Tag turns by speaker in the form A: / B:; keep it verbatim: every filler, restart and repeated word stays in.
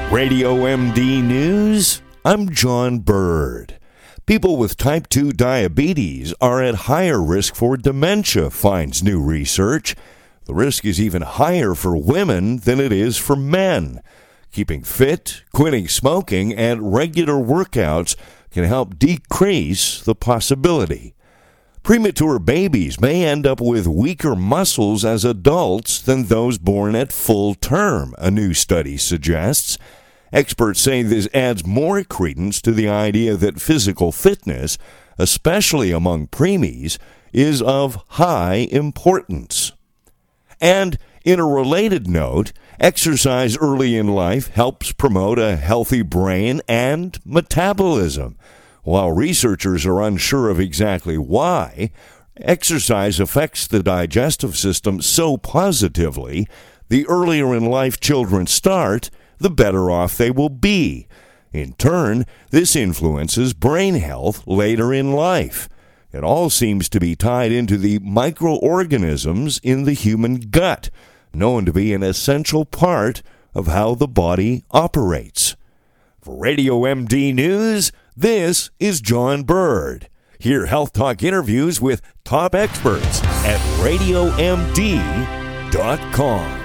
A: Radio M D News, I'm John Bird. People with type two diabetes are at higher risk for dementia, finds new research. The risk is even higher for women than it is for men. Keeping fit, quitting smoking, and regular workouts can help decrease the possibility. Premature babies may end up with weaker muscles as adults than those born at full term, a new study suggests. Experts say this adds more credence to the idea that physical fitness, especially among preemies, is of high importance. And in a related note, exercise early in life helps promote a healthy brain and metabolism. While researchers are unsure of exactly why, exercise affects the digestive system so positively, the earlier in life children start, the better off they will be. In turn, this influences brain health later in life. It all seems to be tied into the microorganisms in the human gut, known to be an essential part of how the body operates. For Radio M D News, this is John Bird. Hear Health Talk interviews with top experts at radio m d dot com.